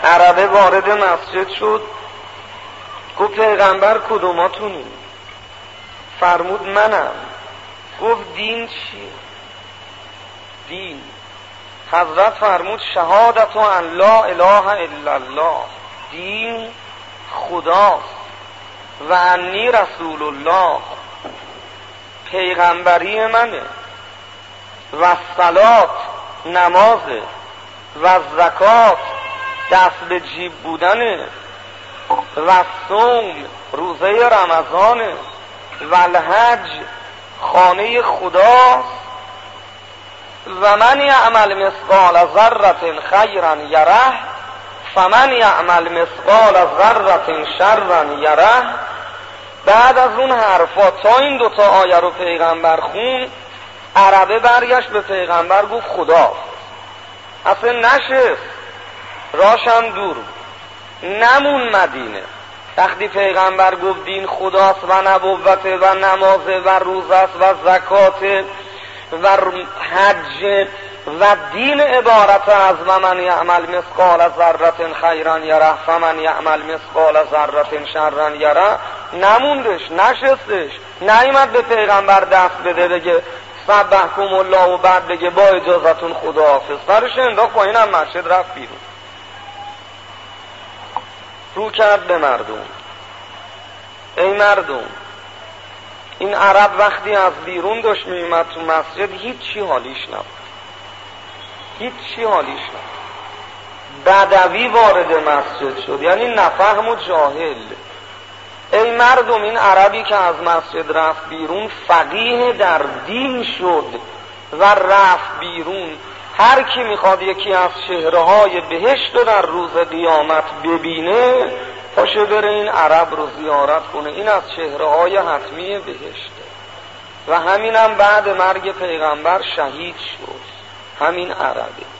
عربه وارد مسجد شد، گفت پیغمبر کدوماتونی؟ فرمود منم. گفت دین چیه؟ دین. حضرت فرمود شهادت ان لا اله الا الله، دین خداست، و انی رسول الله، پیغمبری منه، و صلات نمازه، و زکات دست به جیب بودنه، و صوم روزه رمضانه، و الحج خانه خداست، و من یعمل مثقال ذره خیرا یره فمن یعمل مثقال ذره شرا یره. بعد از اون حرفا تا این دوتا آیه رو پیغمبر خون، عربه برگشت به پیغمبر گفت خدا. اصلا نشست، راشم دور نمون مدینه. وقتی پیغمبر گفت دین خداست و نبوت و نمازه و روزه است و زکات و حج و دین عبارت از من یعمل مثقال ذره خیرا یره فمن یعمل مثقال ذره شرا یره، نموندش، نشستش، نیامد به پیغمبر دست بده بگه سبحکم الله و بعد بگه با اجازتون خداحافظ. سرش انداخت پایین، هم مسجد رفت بیرون، رو کرد به مردم. ای مردم، این عرب وقتی از بیرون داشت میومد تو مسجد هیچی حالیش نبود، هیچی حالیش نبود. بدوی وارد مسجد شد، یعنی نفهم و جاهل. ای مردم، این عربی که از مسجد رفت بیرون فقیه در دین شد و رفت بیرون. هر کی میخواد یکی از چهره‌های بهشت رو در روز قیامت ببینه، پاشه بره این عرب رو زیارت کنه، این از چهره‌های حتمی بهشته. و همینم بعد مرگ پیغمبر شهید شد، همین عربه.